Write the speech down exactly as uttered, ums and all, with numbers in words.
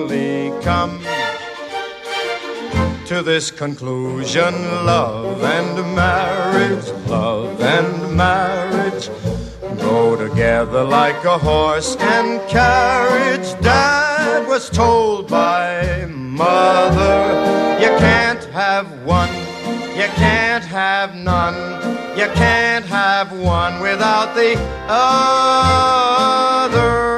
finally come to this conclusion: love and marriage, love and marriage go together like a horse and carriage. Dad was told by Mother, you can't have one, you can't have none, you can't have one without the other.